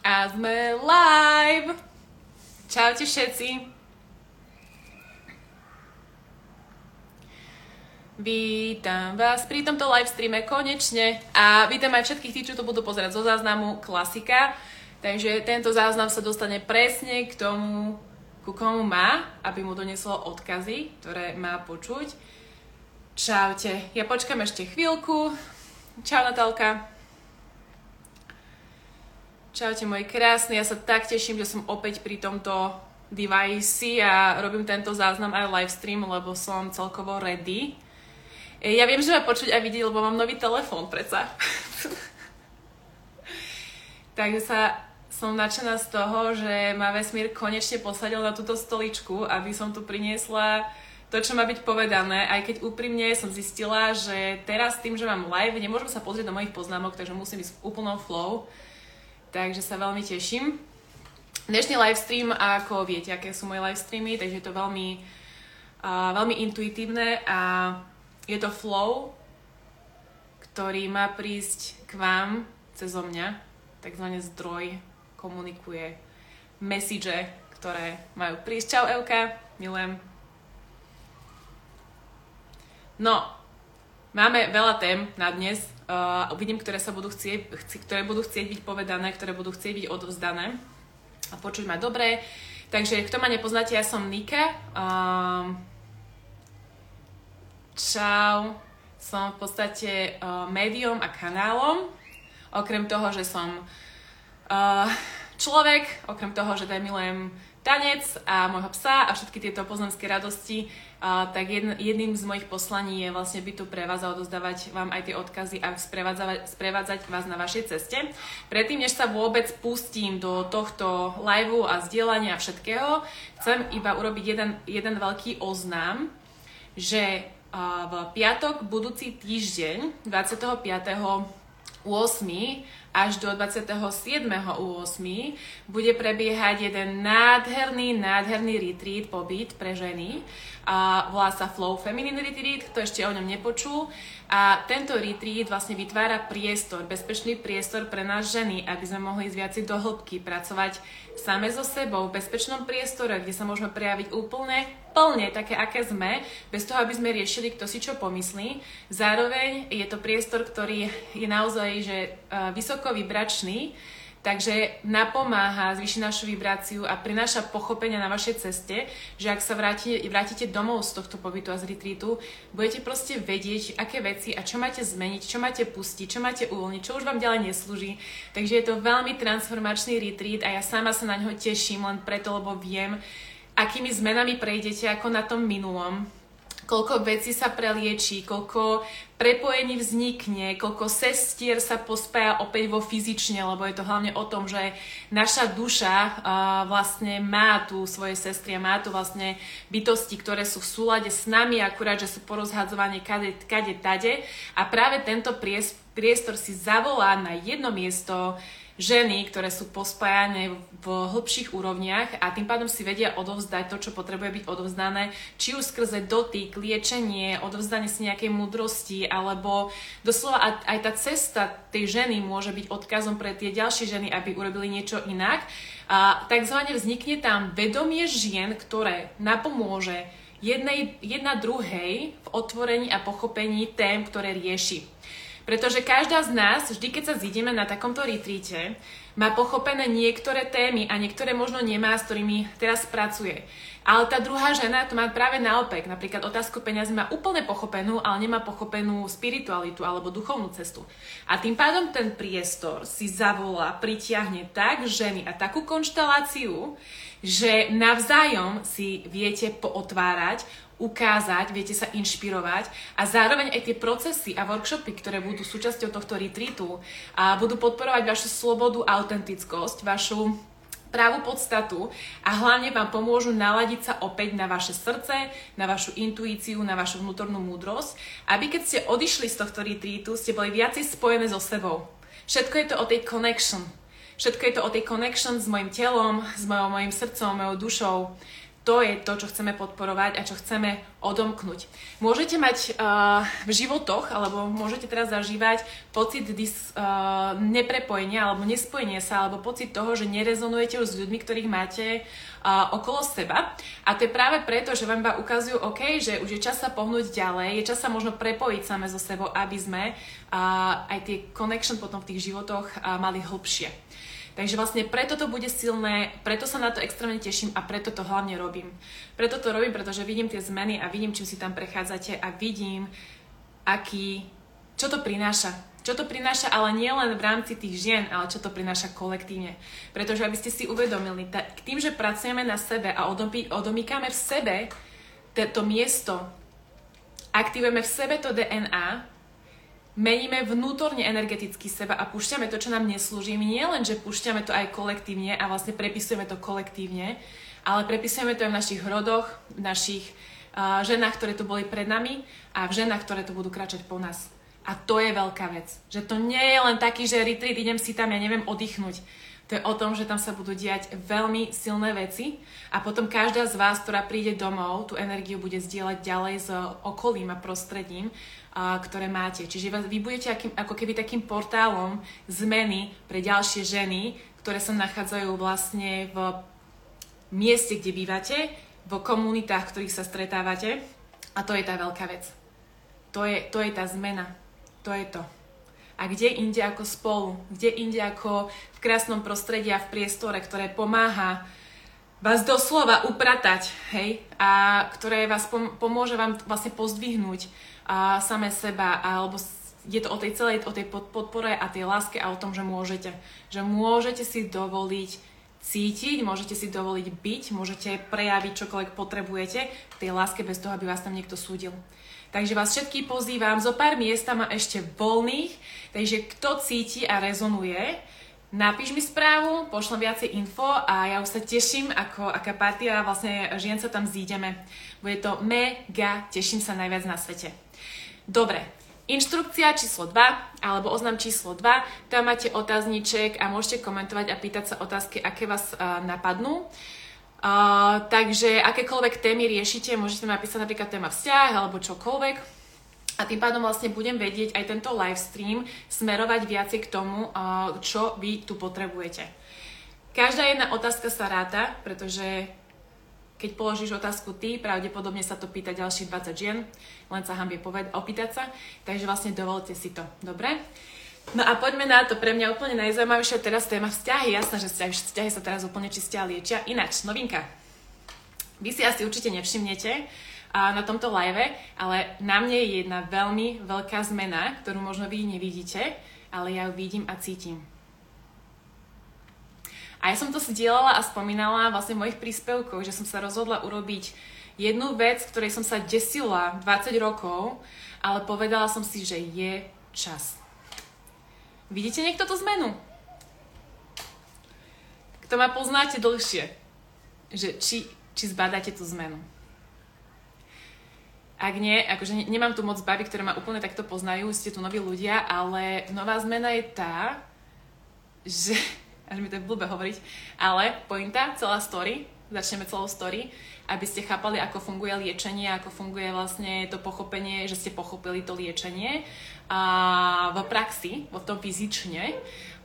A sme live! Čaute všetci! Vítam vás pri tomto live streame konečne a vítam aj všetkých tých, čo to budú pozerať zo záznamu, klasika. Takže tento záznam sa dostane presne k tomu, ku komu má, aby mu doneslo odkazy, ktoré má počuť. Čaute, ja počkám ešte chvíľku. Čau Natálka. Čaute moji krásni, ja sa tak teším, že som opäť pri tomto device a robím tento záznam aj livestream, lebo som celkovo ready. Ja viem, že ma počuť aj vidieť, lebo mám nový telefón predsa. Takže som nadšená z toho, že ma vesmír konečne posadil na túto stoličku, aby som tu priniesla to, čo má byť povedané, aj keď úprimne som zistila, že teraz tým, že mám live, nemôžem sa pozrieť do mojich poznámok, takže musím ísť v úplnom flow. Takže sa veľmi teším. Dnešný livestream, ako viete, aké sú moje livestreamy, takže je to veľmi intuitívne a je to flow, ktorý má prísť k vám cezo mňa. Takzvané zdroj komunikuje message, ktoré majú prísť. Čau Evka, milujem. No, máme veľa tém na dnes. Uvidím, ktoré budú chcieť byť povedané, ktoré budú chcieť byť odovzdané a počuť ma dobre. Takže, kto ma nepoznáte, ja som Nika. Čau. Som v podstate médium a kanálom. Okrem toho, že som človek, okrem toho, že milujem tanec a môjho psa a všetky tieto pozemské radosti, tak jedným z mojich poslaní je vlastne byť tu pre vás a odozdávať vám aj tie odkazy a sprevádzať vás na vašej ceste. Predtým, než sa vôbec pustím do tohto liveu a zdieľania všetkého, chcem iba urobiť jeden veľký oznám, že v piatok budúci týždeň 25.8. až do 27.8. bude prebiehať jeden nádherný retreat, pobyt pre ženy. Volá sa Flow Feminine Retreat, kto ešte o ňom nepočul. A tento retreat vlastne vytvára priestor, bezpečný priestor pre nás ženy, aby sme mohli ísť viac do hĺbky, pracovať same so sebou, v bezpečnom priestore, kde sa môžeme prejaviť plne také, aké sme, bez toho, aby sme riešili, kto si čo pomyslí. Zároveň je to priestor, ktorý je naozaj vysoko vibračný, takže napomáha zvýšiť našu vibráciu a prináša pochopenia na vašej ceste, že ak sa vrátite domov z tohto pobytu a z retreatu, budete proste vedieť, aké veci a čo máte zmeniť, čo máte pustiť, čo máte uvoľniť, čo už vám ďalej neslúži. Takže je to veľmi transformačný retreat a ja sama sa na ňo teším len preto, lebo viem, akými zmenami prejdete ako na tom minulom. Koľko vecí sa preliečí, koľko prepojení vznikne, koľko sestier sa pospája opäť vo fyzične, lebo je to hlavne o tom, že naša duša vlastne má tu svoje sestry a má tu vlastne bytosti, ktoré sú v súlade s nami, akurát, že sú porozhadzované kade tade a práve tento priestor si zavolá na jedno miesto ženy, ktoré sú pospájané v hlbších úrovniach a tým pádom si vedia odovzdať to, čo potrebuje byť odovzdané, či už skrze dotyk, liečenie, odovzdanie si nejakej múdrosti, alebo doslova aj tá cesta tej ženy môže byť odkazom pre tie ďalšie ženy, aby urobili niečo inak. A takzvané vznikne tam vedomie žien, ktoré napomôže jedna druhej v otvorení a pochopení tém, ktoré rieši. Pretože každá z nás, vždy keď sa zídeme na takomto retreate, má pochopené niektoré témy a niektoré možno nemá, s ktorými teraz pracuje. Ale tá druhá žena to má práve naopak. Napríklad otázku peňazí má úplne pochopenú, ale nemá pochopenú spiritualitu alebo duchovnú cestu. A tým pádom ten priestor si zavolá, pritiahne tak ženy a takú konšteláciu, že navzájom si viete pootvárať, ukázať, viete sa inšpirovať a zároveň aj tie procesy a workshopy, ktoré budú súčasťou tohto retreatu a budú podporovať vašu slobodu a autentickosť, vašu pravú podstatu a hlavne vám pomôžu naladiť sa opäť na vaše srdce, na vašu intuíciu, na vašu vnútornú múdrosť, aby keď ste odišli z tohto retreatu, ste boli viacej spojené so sebou. Všetko je to o tej connection. Všetko je to o tej connection s mojim telom, s mojim srdcom, mojou dušou. to je to, čo chceme podporovať a čo chceme odomknúť. Môžete mať v životoch, alebo môžete teraz zažívať pocit neprepojenia alebo nespojenia sa, alebo pocit toho, že nerezonujete už s ľuďmi, ktorých máte okolo seba. A to je práve preto, že vám iba ukazujú, OK, že už je čas sa pohnúť ďalej, je čas sa možno prepojiť same so sebou, aby sme aj tie connection potom v tých životoch mali hlbšie. Takže vlastne preto to bude silné, preto sa na to extrémne teším a preto to hlavne robím. Preto to robím, pretože vidím tie zmeny a vidím, čím si tam prechádzate a vidím, čo to prináša. Čo to prináša, ale nie len v rámci tých žien, ale čo to prináša kolektívne. Pretože aby ste si uvedomili, tým, že pracujeme na sebe a odomýkame v sebe to miesto, aktivujeme v sebe to DNA, meníme vnútorne energeticky seba a púšťame to, čo nám neslúži. Nie len, že púšťame to aj kolektívne a vlastne prepisujeme to kolektívne, ale prepisujeme to aj v našich rodoch, v našich ženách, ktoré tu boli pred nami a v ženách, ktoré tu budú kráčať po nás. A to je veľká vec. Že to nie je len taký, že retreat, idem si tam, ja neviem, oddychnúť. To je o tom, že tam sa budú diať veľmi silné veci a potom každá z vás, ktorá príde domov, tú energiu bude zdieľať ďalej s okolím a prostredím, ktoré máte. Čiže vy budete ako keby takým portálom zmeny pre ďalšie ženy, ktoré sa nachádzajú vlastne v mieste, kde bývate, v komunitách, v ktorých sa stretávate. A to je tá veľká vec. To je tá zmena. To je to. A kde inde ako spolu, kde inde ako v krásnom prostredí a v priestore, ktoré pomáha vás doslova upratať, hej, a ktoré vás pomôže vám vlastne pozdvihnúť same seba, alebo je to o tej celej, o tej podpore a tej láske a o tom, že môžete si dovoliť cítiť, môžete si dovoliť byť, môžete prejaviť čokoľvek potrebujete v tej láske bez toho, aby vás tam niekto súdil. Takže vás všetkých pozývam, zo pár miest tam má ešte voľných, takže kto cíti a rezonuje, napíš mi správu, pošlem viacej info a ja už sa teším, aká partia vlastne žien sa tam zídeme. Bude to mega, teším sa najviac na svete. Dobre, inštrukcia číslo 2, alebo oznam číslo 2, tam máte otázniček a môžete komentovať a pýtať sa otázky, aké vás napadnú. Takže akékoľvek témy riešite, môžete napísať napríklad téma vzťah alebo čokoľvek. A tým pádom vlastne budem vedieť aj tento livestream smerovať viacej k tomu, čo vy tu potrebujete. Každá jedna otázka sa ráta, pretože keď položíš otázku ty, pravdepodobne sa to pýta ďalších 20 žien, len sa hambie opýtať sa, takže vlastne dovolte si to, dobre? No a poďme na to, pre mňa úplne najzaujímavejšia teraz téma vzťahy, jasné, že vzťahy sa teraz úplne čistia a liečia. Ináč, novinka, vy si asi určite nevšimnete na tomto live, ale na mne je jedna veľmi veľká zmena, ktorú možno vy nevidíte, ale ja ju vidím a cítim. A ja som to zdieľala a spomínala vlastne v mojich príspevkoch, že som sa rozhodla urobiť jednu vec, ktorej som sa desila 20 rokov, ale povedala som si, že je čas. Vidíte niekto tú zmenu? Kto ma poznáte dlhšie, že či zbadáte tú zmenu. Ak nie, akože nemám tu moc baby, ktoré ma úplne takto poznajú, ste tu noví ľudia, ale nová zmena je tá, že až mi to je blbé hovoriť, ale pointa, celá story, začneme celou story, aby ste chápali, ako funguje liečenie, ako funguje vlastne to pochopenie, že ste pochopili to liečenie v praxi, v tom fyzične.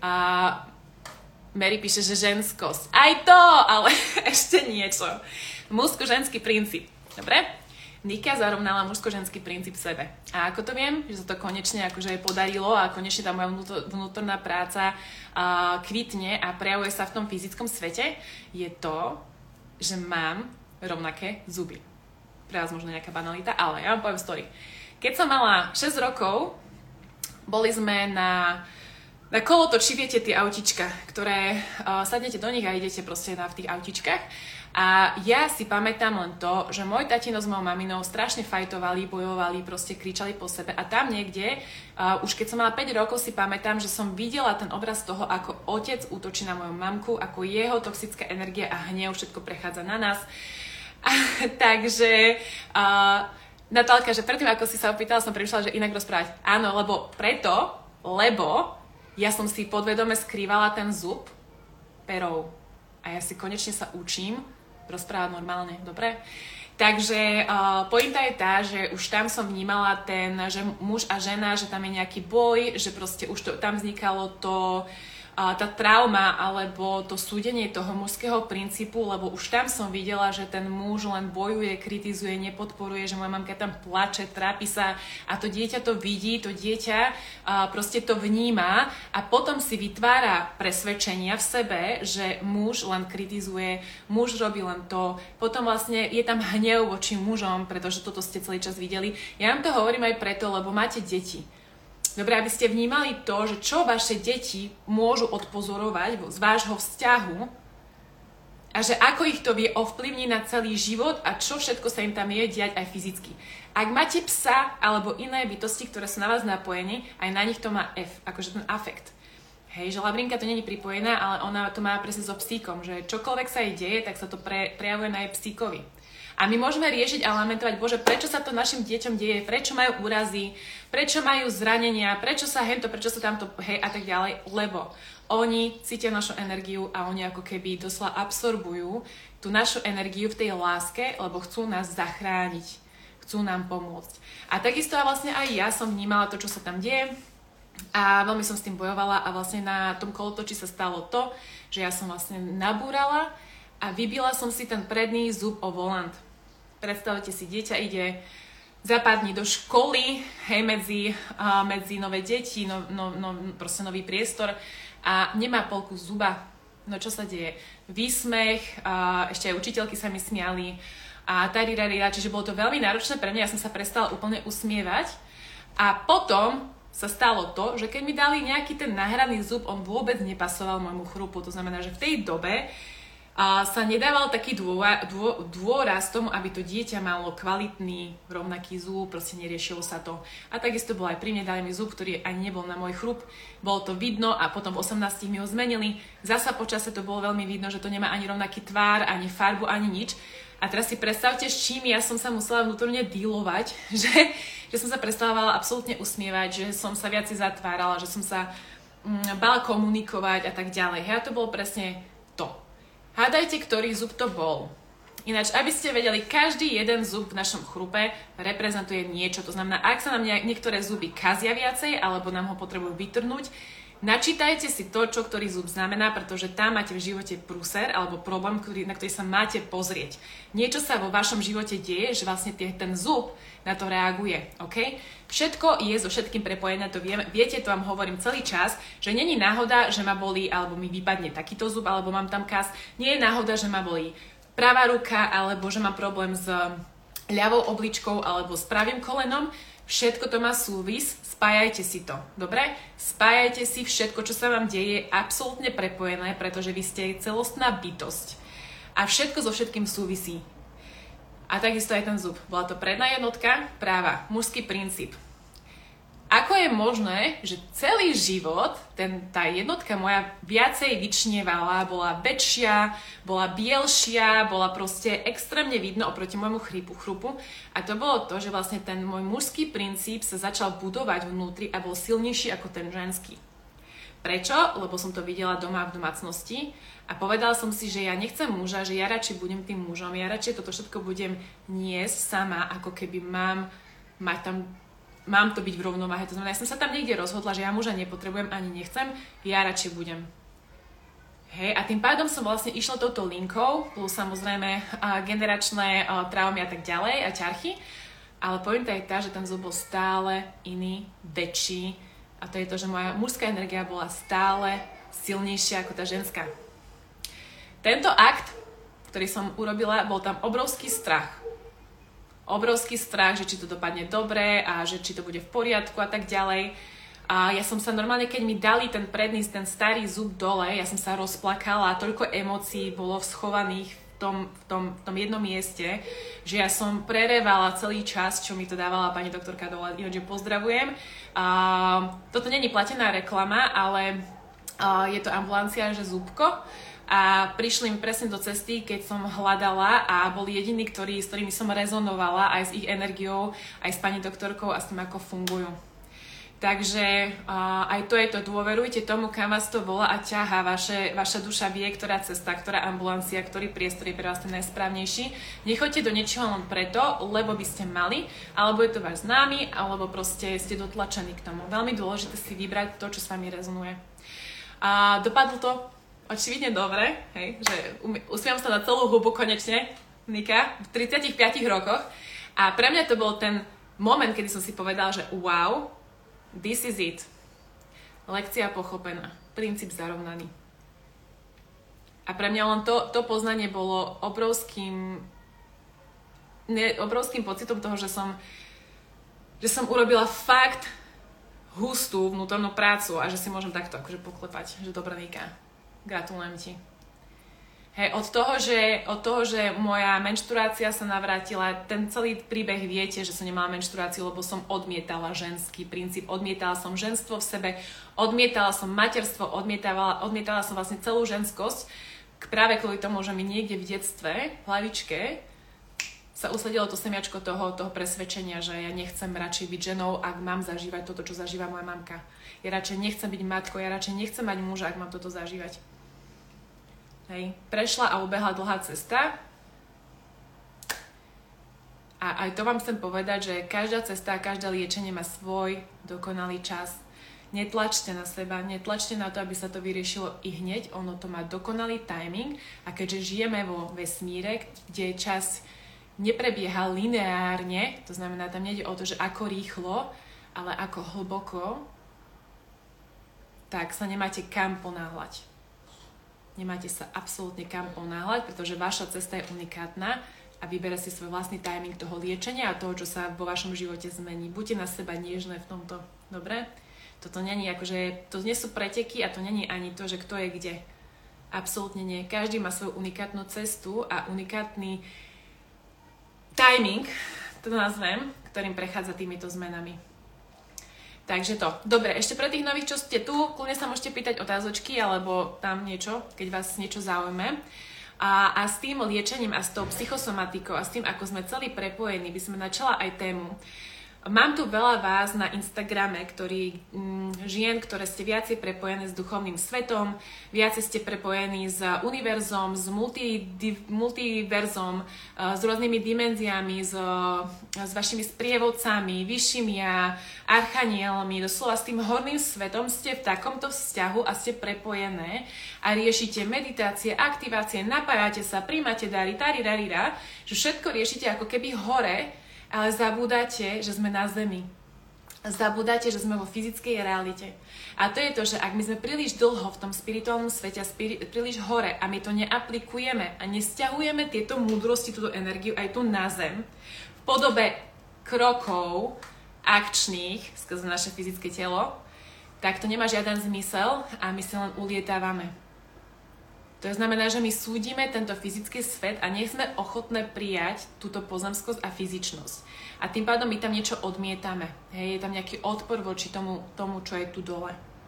Mary píše, že ženskosť. Aj to, ale ešte niečo. Mužsko-ženský princíp. Dobre? Nika zarovnala mužsko-ženský princíp v sebe. A ako to viem, že sa to konečne akože podarilo a konečne tá moja vnútorná práca kvitne a prejavuje sa v tom fyzickom svete, je to, že mám rovnaké zuby. Pre vás možno nejaká banalita, ale ja vám poviem story. Keď som mala 6 rokov, boli sme na kolotoči, viete, tie autička, ktoré sadnete do nich a idete proste v tých autičkách. A ja si pamätám len to, že môj tatino s mojou maminou strašne fajtovali, bojovali, proste kričali po sebe. A tam niekde, už keď som mala 5 rokov, si pamätám, že som videla ten obraz toho, ako otec útočí na moju mamku, ako jeho toxická energia a hnev všetko prechádza na nás. Takže Natálka, že predtým, ako si sa opýtala, som premýšľala, že inak rozprávať. Áno, lebo ja som si podvedome skrývala ten zub perou. A ja si konečne sa učím rozprávať normálne, dobre? Takže pointa je tá, že už tam som vnímala že muž a žena, že tam je nejaký boj, že proste už tam vznikalo tá trauma alebo to súdenie toho mužského princípu, lebo už tam som videla, že ten muž len bojuje, kritizuje, nepodporuje, že moja mamka tam plače, trápi sa a to dieťa to vidí, to dieťa proste to vníma a potom si vytvára presvedčenia v sebe, že muž len kritizuje, muž robí len to, potom vlastne je tam hnev voči mužom, pretože toto ste celý čas videli. Ja vám to hovorím aj preto, lebo máte deti. Dobre, aby ste vnímali to, že čo vaše deti môžu odpozorovať z vášho vzťahu a že ako ich to vie ovplyvniť na celý život a čo všetko sa im tam je diať aj fyzicky. Ak máte psa alebo iné bytosti, ktoré sú na vás napojení, aj na nich to má akože ten afekt. Hej, že Labrinka to není pripojená, ale ona to má presne so psíkom, že čokoľvek sa jej deje, tak sa to prejavuje na jej psíkovi. A my môžeme riešiť a lamentovať, Bože, prečo sa to našim deťom deje, prečo majú úrazy, prečo majú zranenia, prečo sa prečo sa tamto, hej, a tak ďalej, lebo oni cítia našu energiu a oni ako keby doslova absorbujú tú našu energiu v tej láske, lebo chcú nás zachrániť, chcú nám pomôcť. A takisto vlastne aj ja som vnímala to, čo sa tam deje a veľmi som s tým bojovala a vlastne na tom kolotoči sa stalo to, že ja som vlastne nabúrala a vybila som si ten predný zub o volant. Predstavte si, dieťa ide za pár dní do školy, hej, medzi nové deti, proste nový priestor a nemá polku zuba. No čo sa deje? Výsmech, ešte aj učiteľky sa mi smiali a tarirarira, čiže bolo to veľmi náročné pre mňa, ja som sa prestala úplne usmievať a potom sa stalo to, že keď mi dali nejaký ten nahraný zub, on vôbec nepasoval môjmu chrupu, to znamená, že v tej dobe sa nedával taký dôraz tomu, aby to dieťa malo kvalitný, rovnaký zub, proste neriešilo sa to. A takisto bolo aj pri mne, dali mi zub, ktorý ani nebol na môj chrup, bolo to vidno a potom v 18 mi ho zmenili. Zasa počase to bolo veľmi vidno, že to nemá ani rovnaký tvár, ani farbu, ani nič. A teraz si predstavte, s čím ja som sa musela vnútorne dealovať, že som sa prestávala absolútne usmievať, že som sa viac zatvárala, že som sa bala komunikovať a tak ďalej. A to bolo presne to. Hádajte, ktorý zub to bol. Ináč, aby ste vedeli, každý jeden zub v našom chrupe reprezentuje niečo. To znamená, ak sa nám niektoré zuby kazia viacej, alebo nám ho potrebujú vytrhnúť, načítajte si to, čo ktorý zub znamená, pretože tam máte v živote prúser alebo problém, na ktorý sa máte pozrieť. Niečo sa vo vašom živote deje, že vlastne ten zub na to reaguje, ok? Všetko je so všetkým prepojené, to viete, to vám hovorím celý čas, že není náhoda, že ma bolí, alebo mi vypadne takýto zub, alebo mám tam kas. Nie je náhoda, že ma bolí pravá ruka, alebo že mám problém s ľavou obličkou, alebo s pravým kolenom. Všetko to má súvis, spájajte si to, dobre? Spájajte si všetko, čo sa vám deje, absolútne prepojené, pretože vy ste celostná bytosť. A všetko so všetkým súvisí. A takisto aj ten zub. Bola to predná jednotka, práva, mužský princíp. Ako je možné, že celý život tá jednotka moja viacej vyčnievala, bola väčšia, bola bielšia, bola proste extrémne vidno oproti môjmu chrupu. A to bolo to, že vlastne ten môj mužský princíp sa začal budovať vnútri a bol silnejší ako ten ženský. Prečo? Lebo som to videla doma v domácnosti a povedala som si, že ja nechcem muža, že ja radšej budem tým mužom, ja radšej toto všetko budem niesť sama, ako keby mám to byť v rovnováhe. To znamená, ja som sa tam niekde rozhodla, že ja muža nepotrebujem ani nechcem, ja radšej budem. Hej, a tým pádom som vlastne išla touto linkou, plus samozrejme generačné traumy a tak ďalej a ťarchy, ale pointa je tá, že ten zub bol stále iný, väčší a to je to, že moja mužská energia bola stále silnejšia ako tá ženská. Tento akt, ktorý som urobila, bol tam obrovský strach. Obrovský strach, že či to dopadne dobre a že či to bude v poriadku a tak ďalej. A ja som sa normálne, keď mi dali ten predný, ten starý zub dole, ja som sa rozplakala a toľko emócií bolo schovaných v tom jednom mieste, že ja som prerevala celý čas, čo mi to dávala pani doktorka dole, že pozdravujem. Toto nie je platená reklama, ale je to ambulancia, že Zubko. A prišli mi presne do cesty, keď som hľadala a boli jediní, s ktorými som rezonovala aj s ich energiou, aj s pani doktorkou a s tým, ako fungujú. Takže aj to je to, dôverujte tomu, kam vás to volá a ťahá. Vaša duša vie, ktorá cesta, ktorá ambulancia, ktorý priestor je pre vás ten najsprávnejší. Nechoďte do niečoho len preto, lebo by ste mali, alebo je to váš známy, alebo proste ste dotlačení k tomu. Veľmi dôležité si vybrať to, čo s vami rezonuje. A dopadlo to očividne dobre, hej, že usmievam sa na celú hubu konečne, Nika, v 35 rokoch. A pre mňa to bol ten moment, kedy som si povedal, že wow, this is it. Lekcia pochopená. Princíp zarovnaný. A pre mňa len to poznanie bolo obrovským pocitom toho, že som urobila fakt hustú vnútornú prácu a že si môžem takto akože poklepať, že dobrá Nika. Gratulujem ti. Hej, od toho, že moja menštruácia sa navrátila, ten celý príbeh viete, že som nemala menštruáciu, lebo som odmietala ženský princíp, odmietala som ženstvo v sebe, odmietala som materstvo, odmietala som vlastne celú ženskosť, práve kvôli tomu, že mi niekde v detstve, v hlavičke, sa usadilo to semiačko toho presvedčenia, že ja nechcem radšej byť ženou, ak mám zažívať toto, čo zažíva moja mamka. Ja radšej nechcem byť matkou, ja radšej nechcem mať muža, ak mám toto zažívať. Hej. Prešla a ubehla dlhá cesta a aj to vám chcem povedať, že každá cesta a každé liečenie má svoj dokonalý čas. Netlačte na seba, netlačte na to, aby sa to vyriešilo i hneď, ono to má dokonalý timing a keďže žijeme vo vesmíre, kde čas neprebieha lineárne, to znamená, tam nejde o to, že ako rýchlo, ale ako hlboko, tak sa nemáte kam ponáhľať. Nemáte sa absolútne kam ponáhľať, pretože vaša cesta je unikátna a vyberá si svoj vlastný timing toho liečenia a toho, čo sa vo vašom živote zmení. Buďte na seba nežné v tomto, dobre? Toto není akože, to nie sú preteky a to není ani to, že kto je kde. Absolútne nie. Každý má svoju unikátnu cestu a unikátny timing, to nazvem, ktorým prechádza týmito zmenami. Takže to. Dobre, ešte pre tých nových, čo ste tu, kľudne sa môžete pýtať otázočky alebo tam niečo, keď vás niečo zaujme. A s tým liečením a s tou psychosomatikou a s tým, ako sme celý prepojení, by sme načala aj tému. Mám tu veľa vás na Instagrame, žien, ktoré ste viacej prepojené s duchovným svetom, viacej ste prepojení s univerzom, s multiverzom, s rôznymi dimenziami, s vašimi sprievodcami, vyššími a archanielmi, doslova s tým horným svetom ste v takomto vzťahu a ste prepojené a riešite meditácie, aktivácie, napájate sa, príjmate dary, že všetko riešite ako keby hore, ale zabúdate, že sme na zemi. Zabúdate, že sme vo fyzickej realite. A to je to, že ak my sme príliš dlho v tom spirituálnom svete, príliš hore a my to neaplikujeme a nesťahujeme tieto múdrosti, túto energiu aj tu na zem, v podobe krokov akčných skrze naše fyzické telo, tak to nemá žiaden zmysel a my si len ulietávame. To znamená, že my súdime tento fyzický svet a nie sme ochotné prijať túto pozemskosť a fyzičnosť. A tým pádom my tam niečo odmietame. Hej, je tam nejaký odpor voči tomu, čo je tu dole.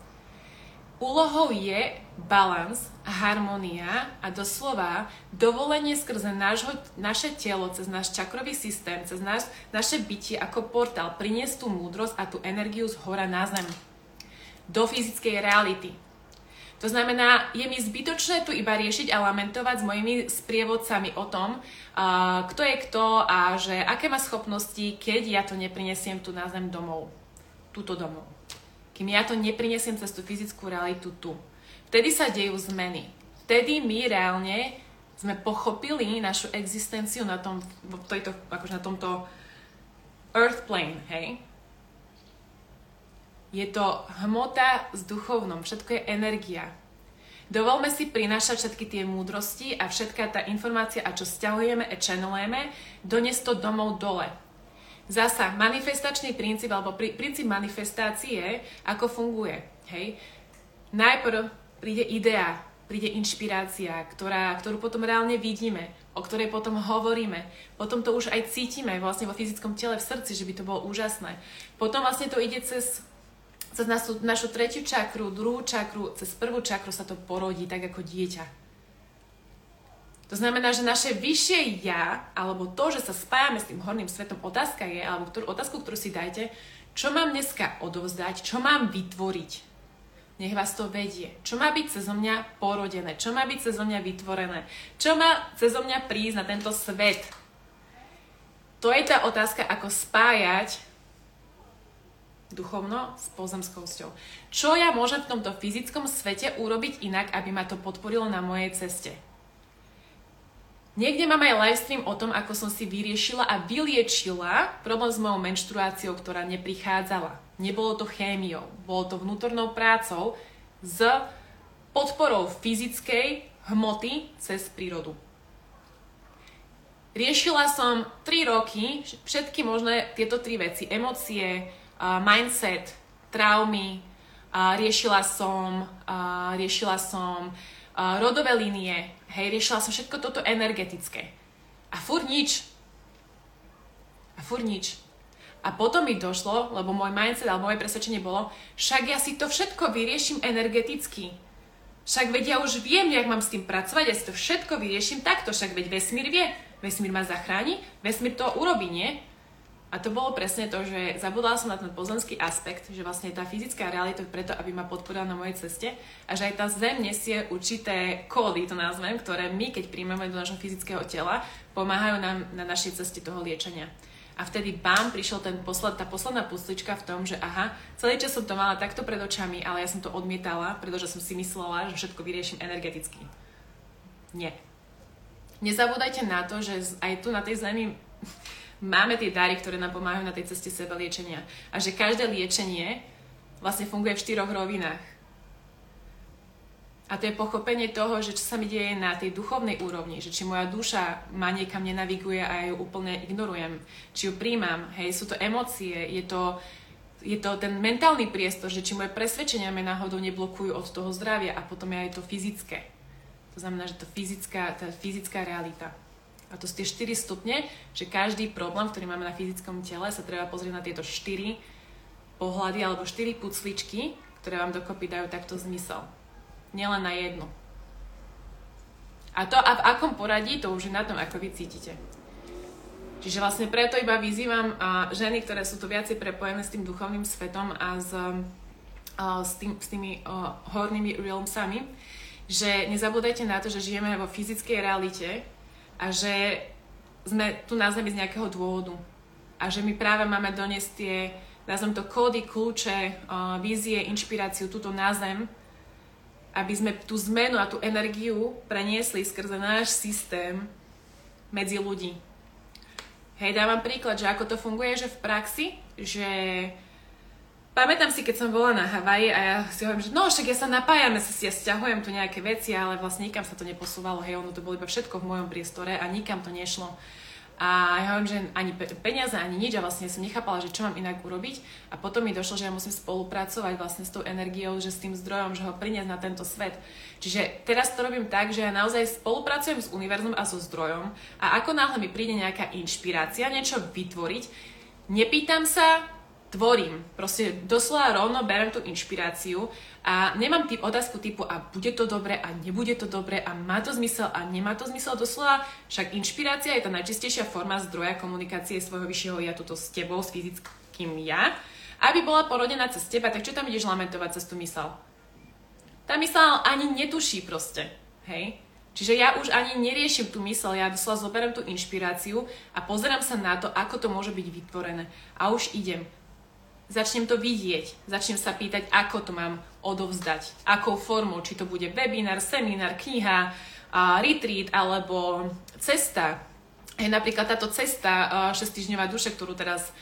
Úlohou je balans, harmónia a doslova dovolenie skrze naše telo, cez náš čakrový systém, cez naše bytie ako portál priniesť tú múdrosť a tú energiu z hora na zem. Do fyzickej reality. To znamená, je mi zbytočné tu iba riešiť a lamentovať s mojimi sprievodcami o tom, kto je kto a že aké má schopnosti, keď ja to neprinesiem tu na zem domov. Tuto domov. Kým ja to neprinesiem cez tú fyzickú realitu tu. Vtedy sa dejú zmeny. Vtedy my reálne sme pochopili našu existenciu na tomto earth plane, hej? Je to hmota s duchovnom, všetko je energia. Dovolme si prinášať všetky tie múdrosti a všetká tá informácia, a čo sťahujeme a channelujeme, doniesť to domov dole. Zasa, manifestačný princíp, alebo princíp manifestácie, ako funguje. Hej? Najprv príde idea, príde inšpirácia, ktorú potom reálne vidíme, o ktorej potom hovoríme. Potom to už aj cítime vlastne vo fyzickom tele, v srdci, že by to bolo úžasné. Potom vlastne to ide cez našu tretiu čakru, druhú čakru, cez prvú čakru sa to porodí tak ako dieťa. To znamená, že naše vyššie ja, alebo to, že sa spájame s tým horným svetom, otázka je, alebo otázku, ktorú si dajte, čo mám dneska odovzdať, čo mám vytvoriť. Nech vás to vedie. Čo má byť cezo mňa porodené, čo má byť cezo mňa vytvorené, čo má cezo mňa prísť na tento svet. To je tá otázka, ako spájať duchovno s pozemskosťou. Čo ja môžem v tomto fyzickom svete urobiť inak, aby ma to podporilo na mojej ceste. Niekde mám aj livestream o tom, ako som si vyriešila a vyliečila problém s mojou menštruáciou, ktorá neprichádzala. Nebolo to chémiou, bolo to vnútornou prácou s podporou fyzickej hmoty cez prírodu. Riešila som 3 roky všetky možné tieto 3 veci. Emócie, mindset, traumy, riešila som rodové línie, riešila som všetko toto energetické. A furt nič. A potom mi došlo, lebo môj mindset alebo moje presvedčenie bolo, však ja si to všetko vyriešim energeticky. Však veď ja už viem, jak mám s tým pracovať, ja si to všetko vyriešim takto, však veď vesmír vie, vesmír ma zachráni, vesmír to urobí, nie? A to bolo presne to, že zabudala som na ten pozemský aspekt, že vlastne tá fyzická realita je preto, aby ma podporila na mojej ceste a že aj tá Zem nesie určité kódy, to nazvem, ktoré my, keď príjmeme do našho fyzického tela, pomáhajú nám na našej ceste toho liečenia. A vtedy prišiel tá posledná puslička v tom, že aha, celý čas som to mala takto pred očami, ale ja som to odmietala, pretože som si myslela, že všetko vyrieším energeticky. Nie. Nezabúdajte na to, že aj tu na tej Zemi máme tie dary, ktoré nám pomáhajú na tej ceste seba liečenia. A že každé liečenie vlastne funguje v 4 rovinách. A to je pochopenie toho, že čo sa mi deje na tej duchovnej úrovni, že či moja duša ma niekam nenaviguje a ja ju úplne ignorujem, či ju príjmam, sú to emócie, je to ten mentálny priestor, že či moje presvedčenia ma náhodou neblokujú od toho zdravia a potom je aj to fyzické. To znamená, že tá fyzická realita. A to sú tie 4 stupne, že každý problém, ktorý máme na fyzickom tele, sa treba pozrieť na tieto 4 pohľady alebo 4 pucličky, ktoré vám dokopy dajú takto zmysel. Nielen na jednu. A to a v akom poradí, to už je na tom, ako vy cítite. Čiže vlastne preto iba vyzývam ženy, ktoré sú tu viacej prepojené s tým duchovným svetom a s tými hornými realmsami, že nezabúdajte na to, že žijeme vo fyzickej realite a že sme tu na Zemi z nejakého dôvodu. A že my práve máme doniesť tie, nazvem to kódy, kľúče, vízie, inšpiráciu túto na Zem, aby sme tú zmenu a tú energiu preniesli skrze náš systém medzi ľudí. Dávam príklad, že ako to funguje, že v praxi, že pamätám si, keď som bola na Havaji a ja si hovorím, že no však ja sa napájam, ja sťahujem tu nejaké veci, ale vlastne nikam sa to neposúvalo, ono to bolo iba všetko v mojom priestore a nikam to nešlo. A ja hovorím, že ani peniaze, ani nič a vlastne som nechápala, že čo mám inak urobiť a potom mi došlo, že ja musím spolupracovať vlastne s tou energiou, že s tým zdrojom, že ho priniesť na tento svet. Čiže teraz to robím tak, že ja naozaj spolupracujem s univerzom a so zdrojom a ako náhle mi príde nejaká inšpirácia, niečo vytvoriť, nepýtam sa, tvorím. Proste doslova rovno berem tú inšpiráciu a nemám otázku typu a bude to dobre a nebude to dobre a má to zmysel a nemá to zmysel. Doslova však inšpirácia je tá najčistejšia forma zdroja komunikácie svojho vyššieho ja tuto s tebou, s fyzickým ja. Aby bola porodená cez teba, tak čo tam ideš lamentovať cez tú mysel? Tá mysel ani netuší proste, hej? Čiže ja už ani neriešim tú myseľ, ja doslova zoberiem tú inšpiráciu a pozerám sa na to, ako to môže byť vytvorené. A už idem. Začnem to vidieť, začnem sa pýtať, ako to mám odovzdať, akou formou, či to bude webinár, seminár, kniha, retreat alebo cesta. Napríklad táto cesta 6-týždňová duše, ktorú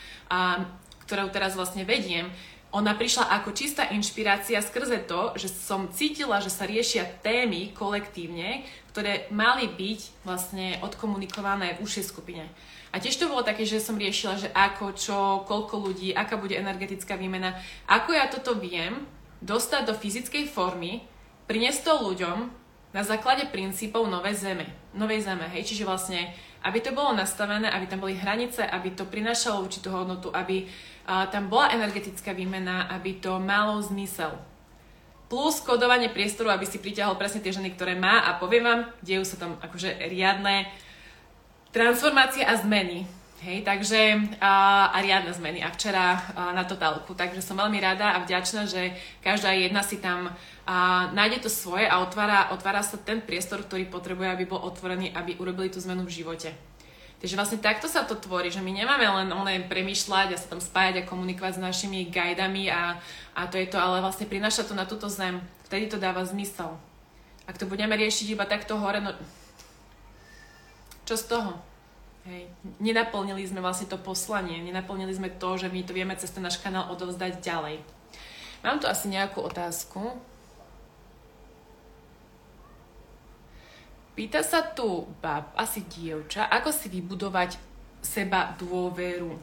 teraz vlastne vediem, ona prišla ako čistá inšpirácia skrze to, že som cítila, že sa riešia témy kolektívne, ktoré mali byť vlastne odkomunikované v užšej skupine. A tiež to bolo také, že som riešila, že ako, čo, koľko ľudí, aká bude energetická výmena, ako ja toto viem dostať do fyzickej formy, priniesť to ľuďom na základe princípov novej zeme, hej, čiže vlastne, aby to bolo nastavené, aby tam boli hranice, aby to prinášalo určitú hodnotu, aby tam bola energetická výmena, aby to malo zmysel. Plus kodovanie priestoru, aby si pritiahol presne tie ženy, ktoré má a poviem vám, dejú sa tam akože riadne transformácie a zmeny. Hej, takže a riadne zmeny a včera na totálku, takže som veľmi rada a vďačná, že každá jedna si tam nájde to svoje a otvára sa ten priestor, ktorý potrebuje, aby bol otvorený, aby urobili tú zmenu v živote. Takže vlastne takto sa to tvorí, že my nemáme len premýšľať a sa tam spájať a komunikovať s našimi guidami a to je to, ale vlastne prináša to na túto zem. Vtedy to dáva zmysel. Ak to budeme riešiť iba takto hore, no čo z toho? Hej. Nenaplnili sme vlastne to poslanie, nenaplnili sme to, že my to vieme cez ten náš kanál odovzdať ďalej. Mám tu asi nejakú otázku. Pýta sa tu asi dievča, ako si vybudovať seba dôveru.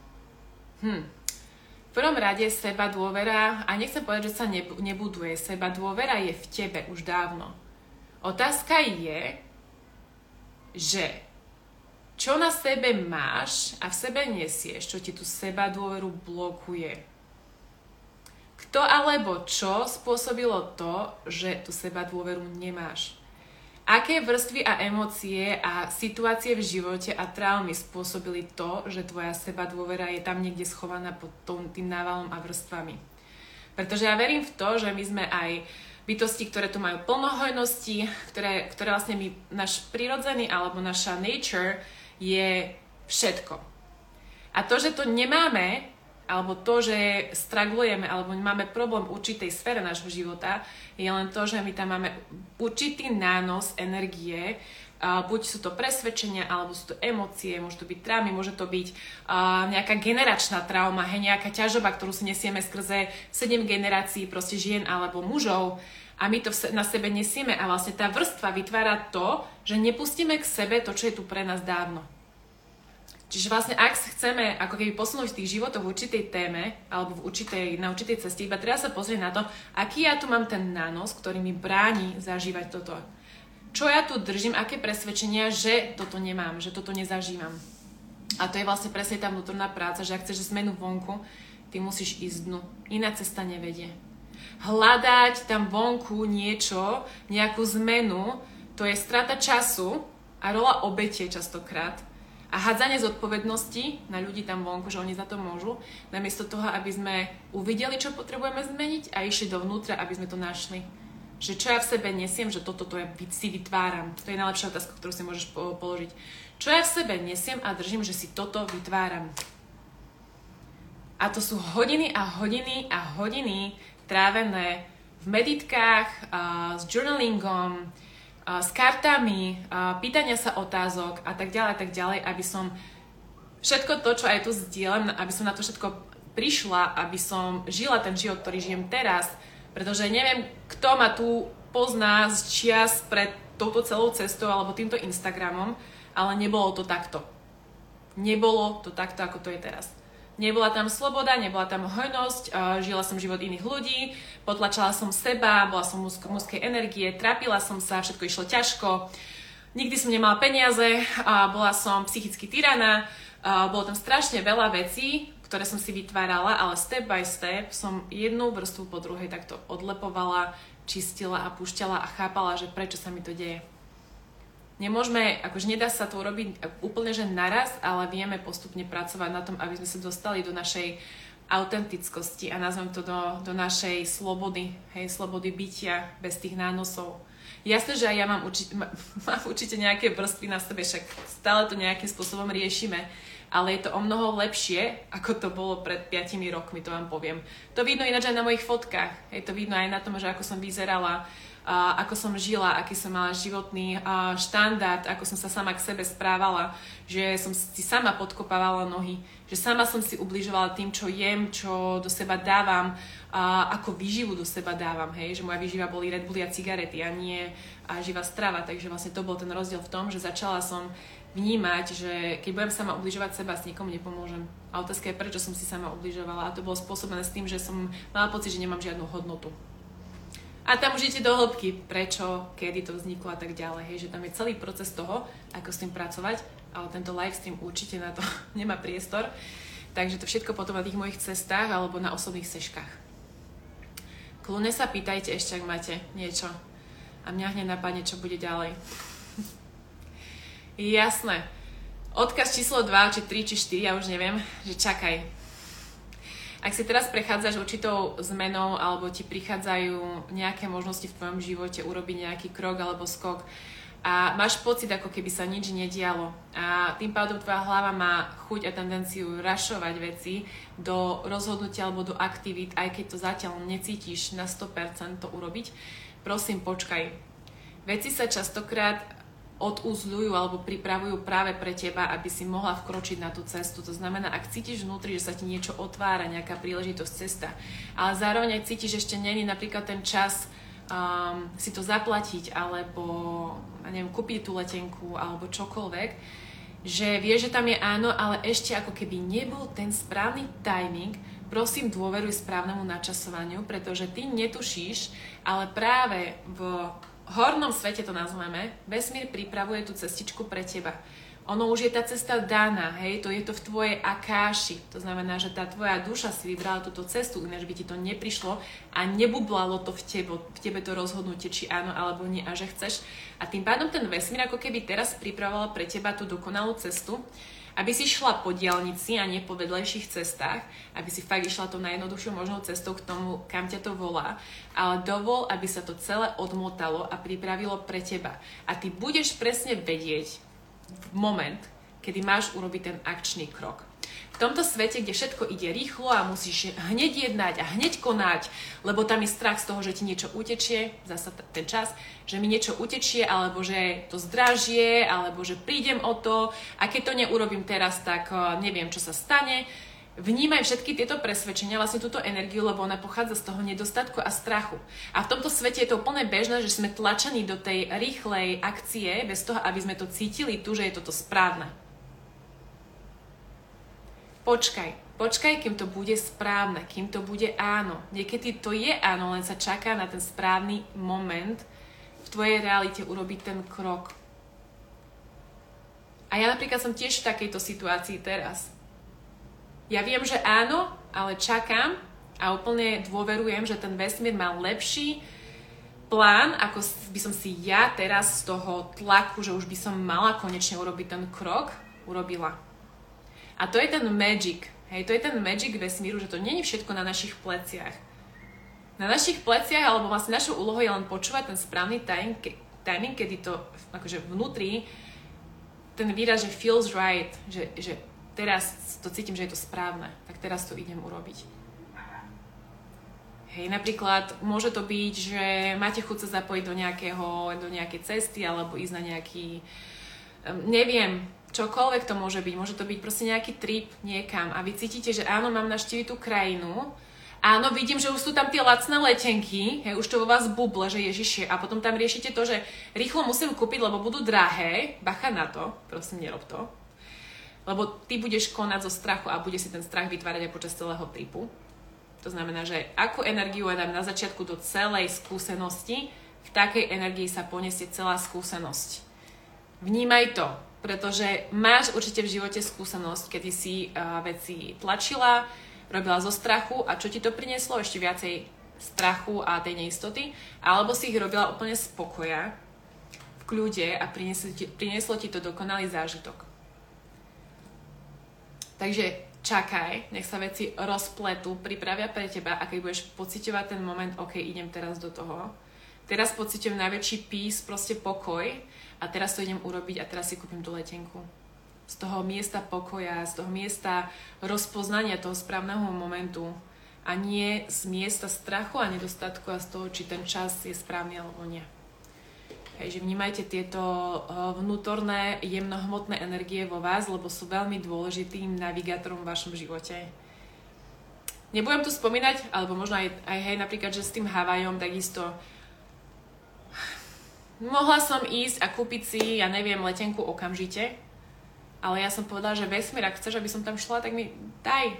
V prvom rade seba dôvera, a nechcem povedať, že sa nebuduje, seba dôvera je v tebe už dávno. Otázka je, že čo na sebe máš a v sebe nesieš, čo ti tú seba dôveru blokuje. Kto alebo čo spôsobilo to, že tú seba dôveru nemáš? Aké vrstvy a emócie a situácie v živote a traumy spôsobili to, že tvoja seba dôvera je tam niekde schovaná pod tým návalom a vrstvami? Pretože ja verím v to, že my sme aj bytosti, ktoré tu majú plno hojnosti, ktoré vlastne náš prirodzený alebo naša nature je všetko. A to, že to nemáme, alebo to, že stragglujeme, alebo máme problém v určitej sfére nášho života, je len to, že my tam máme určitý nános energie, buď sú to presvedčenia, alebo sú to emócie, môže to byť traumy, môže to byť nejaká generačná trauma, nejaká ťažoba, ktorú si nesieme skrze 7 generácií proste žien alebo mužov, a my to na sebe nesieme a vlastne tá vrstva vytvára to, že nepustíme k sebe to, čo je tu pre nás dávno. Čiže vlastne ak chceme ako keby posunúť v tých životoch v určitej téme alebo na určitej ceste, iba treba sa pozrieť na to, aký ja tu mám ten nános, ktorý mi bráni zažívať toto. Čo ja tu držím, aké presvedčenia, že toto nemám, že toto nezažívam. A to je vlastne presne tá vnútorná práca, že ak chceš zmenu vonku, ty musíš ísť dnu. Iná cesta nevedie. Hľadať tam vonku niečo, nejakú zmenu, to je strata času a rola obete častokrát. A hádzanie zodpovednosti na ľudí tam vonku, že oni za to môžu, namiesto toho, aby sme uvideli, čo potrebujeme zmeniť a išli dovnútra, aby sme to našli. Že čo ja v sebe nesiem, že toto ja si vytváram. To je najlepšia otázka, ktorú si môžeš položiť. Čo ja v sebe nesiem a držím, že si toto vytváram. A to sú hodiny a hodiny a hodiny trávené v meditkách, s journalingom, s kartami, pýtania sa otázok a tak ďalej, aby som všetko to, čo aj tu zdieľam, aby som na to všetko prišla, aby som žila ten život, ktorý žijem teraz, pretože neviem, kto ma tu pozná z čias pred touto celou cestou alebo týmto Instagramom, ale nebolo to takto. Nebolo to takto, ako to je teraz. Nebola tam sloboda, nebola tam hojnosť, žila som život iných ľudí, potlačala som seba, bola som mužskej energie, trápila som sa, všetko išlo ťažko, nikdy som nemala peniaze, bola som psychicky tyraná, bolo tam strašne veľa vecí, ktoré som si vytvárala, ale step by step som jednu vrstvu po druhej takto odlepovala, čistila a púšťala a chápala, že prečo sa mi to deje. Nemôžeme, akože nedá sa to urobiť úplne, že naraz, ale vieme postupne pracovať na tom, aby sme sa dostali do našej autentickosti a nazvem to do našej slobody, slobody bytia bez tých nánosov. Jasné, že aj ja mám určite nejaké vrstvy na sebe, však stále to nejakým spôsobom riešime, ale je to o mnoho lepšie, ako to bolo pred 5 rokmi, to vám poviem. To vidno ináč aj na mojich fotkách, to vidno aj na tom, že ako som vyzerala, ako som žila, aký som mala životný štandard, ako som sa sama k sebe správala, že som si sama podkopávala nohy, že sama som si ubližovala tým, čo jem, čo do seba dávam, ako výživu do seba dávam, že moja výživa boli Red Bulli a cigarety a nie živá strava, takže vlastne to bol ten rozdiel v tom, že začala som vnímať, že keď budem sama ubližovať seba, s nikomu nepomôžem. A otázka je, prečo som si sama ubližovala, a to bolo spôsobené s tým, že som mala pocit, že nemám žiadnu hodnotu. A tam už idete do hĺbky, prečo, kedy to vzniklo a tak ďalej, že tam je celý proces toho, ako s tým pracovať, ale tento livestream určite na to nemá priestor, takže to všetko potom na tých mojich cestách alebo na osobných seškách. Kľudne sa pýtajte ešte, ak máte niečo a mňa hneď napadne, čo bude ďalej. Jasné. Odkaz číslo 2, či 3, či 4, ja už neviem, že čakaj. Ak si teraz prechádzaš určitou zmenou alebo ti prichádzajú nejaké možnosti v tvojom živote urobiť nejaký krok alebo skok a máš pocit, ako keby sa nič nedialo a tým pádom tvoja hlava má chuť a tendenciu rašovať veci do rozhodnutia alebo do aktivít, aj keď to zatiaľ necítiš na 100% to urobiť, prosím, počkaj. Veci sa častokrát oduzľujú alebo pripravujú práve pre teba, aby si mohla vkročiť na tú cestu. To znamená, ak cítiš vnútri, že sa ti niečo otvára, nejaká príležitosť, cesta, ale zároveň aj cítiš, že ešte není napríklad ten čas si to zaplatiť alebo neviem, kúpiť tú letenku alebo čokoľvek, že vieš, že tam je áno, ale ešte ako keby nebol ten správny timing, prosím, dôveruj správnemu načasovaniu, pretože ty netušíš, ale práve v hornom svete to nazveme, vesmír pripravuje tú cestičku pre teba. Ono už je tá cesta daná, hej, to je to v tvojej akáši. To znamená, že tá tvoja duša si vybrala túto cestu, ináč by ti to neprišlo a nebublalo to v tebe to rozhodnutie, či áno alebo nie a že chceš. A tým pádom ten vesmír ako keby teraz pripravoval pre teba tú dokonalú cestu, aby si šla po diaľnici a nie po vedlejších cestách, aby si fakt išla tou najjednoduchšou možnou cestou k tomu, kam ťa to volá, ale dovol, aby sa to celé odmotalo a pripravilo pre teba. A ty budeš presne vedieť moment, kedy máš urobiť ten akčný krok. V tomto svete, kde všetko ide rýchlo a musíš hneď jednať a hneď konať, lebo tam je strach z toho, že ti niečo utečie, zasa ten čas, že mi niečo utečie, alebo že to zdražie, alebo že prídem o to a keď to neurobím teraz, tak neviem, čo sa stane. Vnímaj všetky tieto presvedčenia, vlastne túto energiu, lebo ona pochádza z toho nedostatku a strachu. A v tomto svete je to úplne bežné, že sme tlačení do tej rýchlej akcie, bez toho, aby sme to cítili tu, že je toto správne. Počkaj, kým to bude správne, kým to bude áno. Niekedy to je áno, len sa čaká na ten správny moment v tvojej realite urobiť ten krok. A ja napríklad som tiež v takejto situácii teraz. Ja viem, že áno, ale čakám a úplne dôverujem, že ten vesmír má lepší plán, ako by som si ja teraz z toho tlaku, že už by som mala konečne urobiť ten krok, urobila. A to je ten magic, hej, to je ten magic vesmíru, že to nie je všetko na našich pleciach. Na našich pleciach, alebo vlastne našou úlohou je len počúvať ten správny timing, kedy to akože vnútri, ten výraz, že feels right, že teraz to cítim, že je to správne, tak teraz to idem urobiť. Hej, napríklad môže to byť, že máte chuť sa zapojiť do nejakej cesty alebo ísť na nejaký, neviem, čokoľvek to môže byť. Môže to byť proste nejaký trip niekam a vy cítite, že áno, mám navštíviť tú krajinu, áno, vidím, že už sú tam tie lacné letenky, hej, už to vo vás buble, že ježišie, a potom tam riešite to, že rýchlo musím kúpiť, lebo budú drahé, bacha na to, prosím, nerob to. Lebo ty budeš konať zo strachu a bude si ten strach vytvárať aj počas celého tripu. To znamená, že akú energiu ja dám na začiatku do celej skúsenosti, v takej energii sa poniesie celá skúsenosť. Vnímaj to, pretože máš určite v živote skúsenosť, kedy si veci tlačila, robila zo strachu a čo ti to prinieslo? Ešte viacej strachu a tej neistoty. Alebo si ich robila úplne z pokoja, v kľude a prinieslo ti to dokonalý zážitok. Takže čakaj, nech sa veci rozpletú, pripravia pre teba a keď budeš pociťovať ten moment, ok, idem teraz do toho. Teraz pociťujem najväčší peace, proste pokoj a teraz to idem urobiť a teraz si kúpim tú letenku. Z toho miesta pokoja, z toho miesta rozpoznania toho správneho momentu a nie z miesta strachu a nedostatku a z toho, či ten čas je správny alebo nie. Hej, že vnímajte tieto vnútorné, jemnohmotné energie vo vás, lebo sú veľmi dôležitým navigátorom v vašom živote. Nebudem tu spomínať, alebo možno aj hej, napríklad, že s tým Havajom takisto mohla som ísť a kúpiť si, ja neviem, letenku okamžite, ale ja som povedala, že vesmír, ak chceš, aby som tam šla, tak mi daj.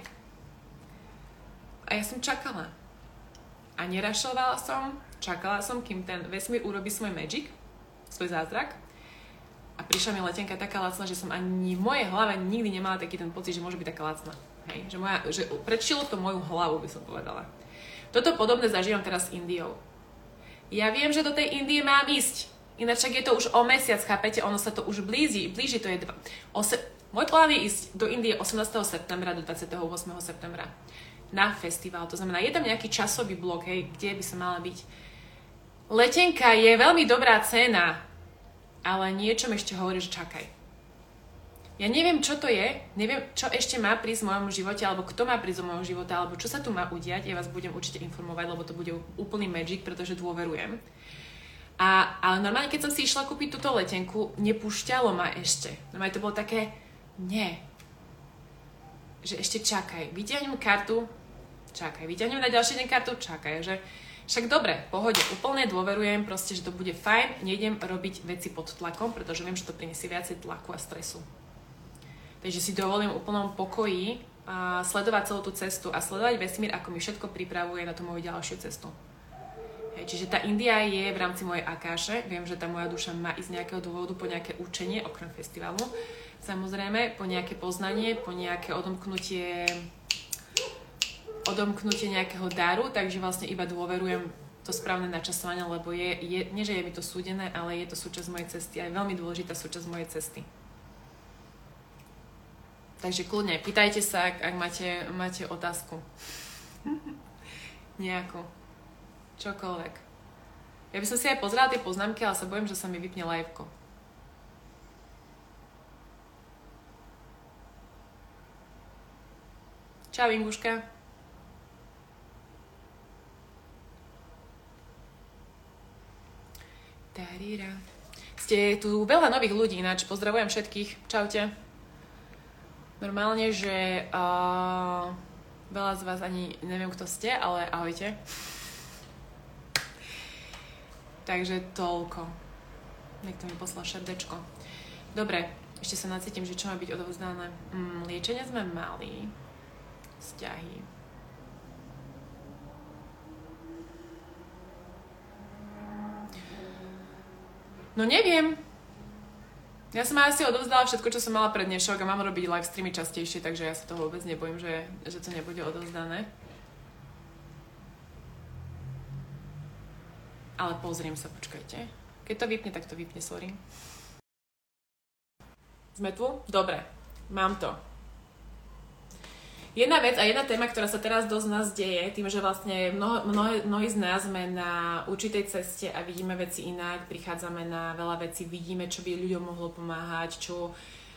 A ja som čakala. A nerašovala som, čakala som, kým ten vesmír urobí svoj magic, svoj zázrak. A prišla mi letenka taká lacná, že som ani v mojej hlave nikdy nemala taký ten pocit, že môže byť taká lacná. Hej, že predčilo to moju hlavu, by som povedala. Toto podobné zažívam teraz s Indiou. Ja viem, že do tej Indie mám ísť. Ináč je to už o mesiac, chápete? Ono sa to už blíži to je Môj plán je ísť do Indie 18. septembra do 28. septembra na festival. To znamená, je tam nejaký časový blok, hej, kde by sa mala byť. Letenka je veľmi dobrá cena, ale niečo mi ešte hovorí, že čakaj. Ja neviem, čo to je, neviem, čo ešte má prísť v mojom živote, alebo kto má prísť do môjho života, alebo čo sa tu má udiať. Ja vás budem určite informovať, lebo to bude úplný magic, pretože dôverujem. Ale normálne, keď som si išla kúpiť túto letenku, nepúšťalo ma ešte. Normálne to bolo také, nie. Že ešte čakaj. Vyťahnem kartu, čakaj. Vyťahnem na ďalší deň kartu, čakaj. Že však dobre, pohode, úplne dôverujem, proste, že to bude fajn. Nejdem robiť veci pod tlakom, pretože viem, že to prinesie viacej tlaku a stresu. Takže si dovolím v úplnom pokoji sledovať celú tú cestu a sledovať vesmír, ako mi všetko pripravuje na tú moju ďalšiu cestu. Čiže tá India je v rámci mojej akáše. Viem, že tá moja duša má ísť z nejakého dôvodu po nejaké učenie, okrem festivalu. Samozrejme, po nejaké poznanie, po nejaké odomknutie nejakého daru, takže vlastne iba dôverujem to správne načasovanie, lebo nie, že je mi to súdené, ale je to súčasť mojej cesty a je veľmi dôležitá súčasť mojej cesty. Takže kľudne, pýtajte sa, ak máte otázku. Nejakú. Čokoľvek. Ja by som si aj pozerala tie poznámky, ale sa bojím, že sa mi vypne liveko. Čau, Inguška. Taríra. Ste tu veľa nových ľudí, ináč pozdravujem všetkých. Čaute. Normálne, že veľa z vás ani neviem, kto ste, ale ahojte. Takže toľko. Niekto mi poslal šerdečko. Dobre, ešte sa nacítim, že čo má byť odovzdané. Liečenie sme mali. Vzťahy. No neviem. Ja som asi odovzdala všetko, čo som mala pred dnešok a mám robiť live streamy častejšie, takže ja sa toho vôbec nebojím, že to nebude odovzdané. Ale pozriem sa, počkajte. Keď to vypne, tak to vypne, sorry. Sme tu? Dobre, mám to. Jedna vec a jedna téma, ktorá sa teraz dosť nás deje, tým, že vlastne mnohí z nás sme na určitej ceste a vidíme veci inak, prichádzame na veľa vecí, vidíme, čo by ľuďom mohlo pomáhať, čo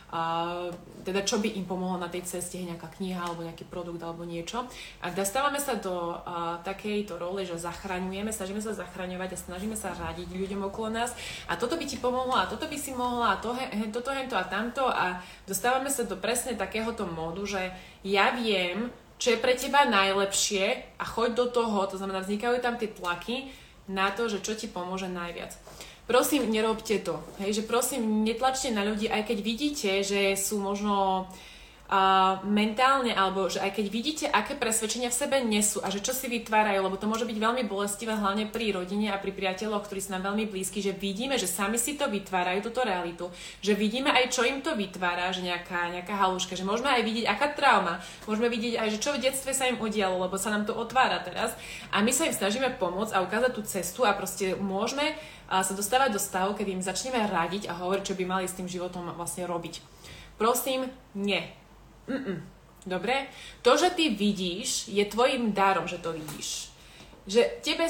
by im pomohlo na tej ceste, nejaká kniha alebo nejaký produkt alebo niečo. A dostávame sa do takejto role, že zachraňujeme, snažíme sa zachraňovať a snažíme sa radiť ľuďom okolo nás a toto by ti pomohlo a toto by si mohla a toto, hento a tamto a dostávame sa do presne takéhoto módu, že ja viem, čo je pre teba najlepšie a choď do toho, to znamená vznikajú tam tie tlaky na to, že čo ti pomôže najviac. Prosím, nerobte to. Hej, že prosím, netlačte na ľudí, aj keď vidíte, že sú možno mentálne, alebo že aj keď vidíte, aké presvedčenia v sebe nesú a že čo si vytvárajú, lebo to môže byť veľmi bolestivé, hlavne pri rodine a pri priateľoch, ktorí sú nám veľmi blízki, že vidíme, že sami si to vytvárajú, túto realitu, že vidíme aj, čo im to vytvára, že nejaká haluška, že môžeme aj vidieť, aká trauma, môžeme vidieť aj, že čo v detstve sa im udialo, lebo sa nám to otvára teraz a my sa im snažíme pomôcť a ukázať tú cestu a proste môžeme sa dostávať do stavu, kedy im začneme radiť a hovoriť, čo by mali s tým životom vlastne robiť. Prosím, nie. Dobre? To, že ty vidíš, je tvojim darom, že to vidíš. Že tebe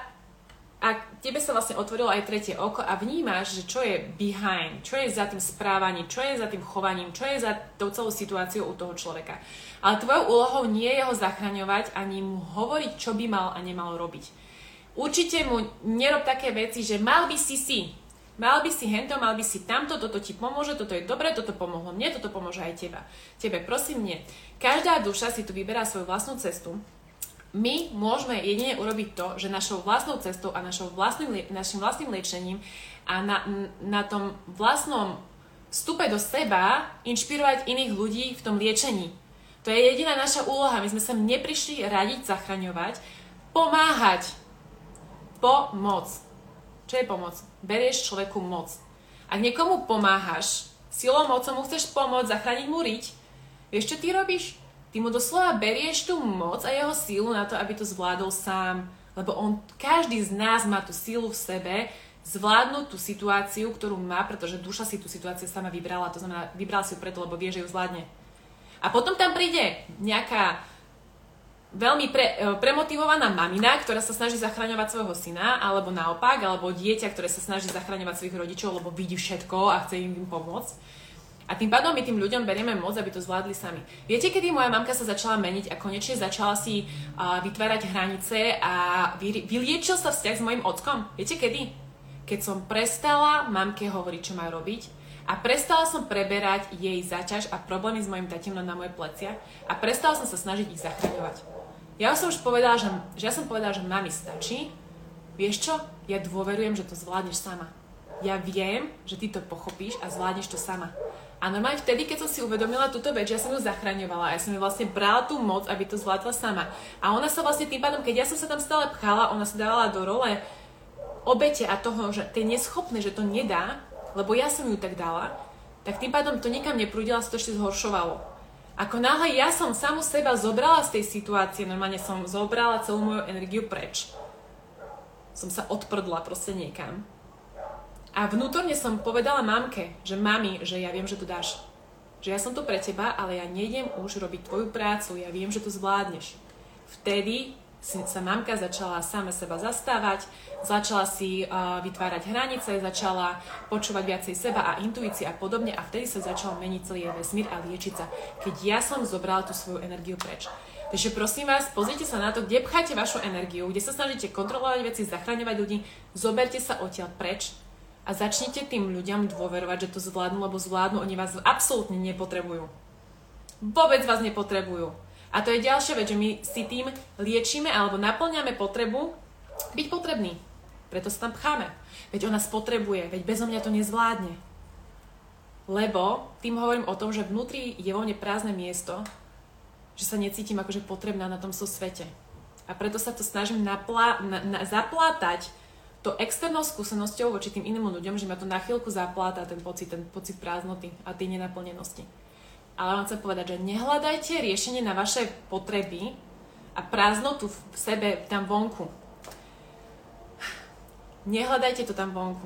sa vlastne otvorilo aj tretie oko a vnímaš, že čo je behind, čo je za tým správaním, čo je za tým chovaním, čo je za tou celou situáciou u toho človeka. Ale tvojou úlohou nie je ho zachraňovať ani mu hovoriť, čo by mal a nemal robiť. Určite mu nerob také veci, že mal by si hento, mal by si tamto, toto ti pomôže, toto je dobre, toto pomohlo mne, toto pomôže aj tebe. Prosím, nie. Každá duša si tu vyberá svoju vlastnú cestu. My môžeme jedine urobiť to, že našou vlastnou cestou a našim vlastným liečením a na tom vlastnom vstupe do seba inšpirovať iných ľudí v tom liečení. To je jediná naša úloha. My sme sa neprišli radiť, zachraňovať, pomáhať. Pomoc. Čo je pomoc? Berieš človeku moc. Ak niekomu pomáhaš, silou mocou mu chceš pomôcť, zachrániť mu riť, vieš, čo ty robíš? Ty mu doslova berieš tú moc a jeho sílu na to, aby to zvládol sám. Lebo každý z nás má tú sílu v sebe, zvládnuť tú situáciu, ktorú má, pretože duša si tú situáciu sama vybrala, to znamená, vybral si ju preto, lebo vie, že ju zvládne. A potom tam príde nejaká veľmi premotivovaná mamina, ktorá sa snaží zachraňovať svojho syna, alebo naopak, alebo dieťa, ktoré sa snaží zachraňovať svojich rodičov, lebo vidí všetko a chce im pomôcť. A tým pádom my tým ľuďom berieme moc, aby to zvládli sami. Viete, kedy moja mamka sa začala meniť a konečne začala si vytvárať hranice a vyliečil sa vzťah s mojim ockom? Viete kedy? Keď som prestala mamke hovoriť, čo má robiť a prestala som preberať jej záťaž a problémy s mojim tatinom na moje plecia a prestala som sa snažiť ich zachraňovať. Ja som už povedala, že mami stačí. Vieš čo? Ja dôverujem, že to zvládneš sama. Ja viem, že ty to pochopíš a zvládneš to sama. A normálne vtedy, keď som si uvedomila túto vec, že ja som ju zachraňovala a ja som ju vlastne brala tú moc, aby to zvládla sama. A ona sa vlastne tým pádom, keď ja som sa tam stále pchala, ona sa dávala do role obete a toho, že to je neschopné, že to nedá, lebo ja som ju tak dala, tak tým pádom to nikam neprúdila, sa to ešte zhoršovalo. Ako náhle ja som samu seba zobrala z tej situácie, normálne som zobrala celú moju energiu preč. Som sa odprdla proste niekam. A vnútorne som povedala mamke, že mami, že ja viem, že to dáš. Že ja som tu pre teba, ale ja nejdem už robiť tvoju prácu, ja viem, že to zvládneš. Vtedy sa mamka začala sama seba zastávať, začala si vytvárať hranice, začala počúvať viacej seba a intuície a podobne a vtedy sa začal meniť celý jej vesmír a liečiť sa, keď ja som zobrala tú svoju energiu preč. Takže prosím vás, pozrite sa na to, kde pcháte vašu energiu, kde sa snažíte kontrolovať veci, zachraňovať ľudí, zoberte sa odtiaľ preč a začnite tým ľuďom dôverovať, že to zvládnu, lebo zvládnu, oni vás absolútne nepotrebujú. Vôbec vás nepotrebujú. A to je ďalšia vec, že my si tým liečíme alebo naplňame potrebu byť potrebný. Preto sa tam pcháme. Veď ona spotrebuje, veď bezo mňa to nezvládne. Lebo tým hovorím o tom, že vnútri je vo mne prázdne miesto, že sa necítim akože potrebná na tom svete. A preto sa to snažím zaplátať to externou skúsenosťou voči tým iným ľuďom, že ma to na chvíľku zapláta ten pocit prázdnoty a tej nenaplnenosti. Ale vám chcem povedať, že nehľadajte riešenie na vaše potreby a prázdnotu v sebe tam vonku. Nehľadajte to tam vonku.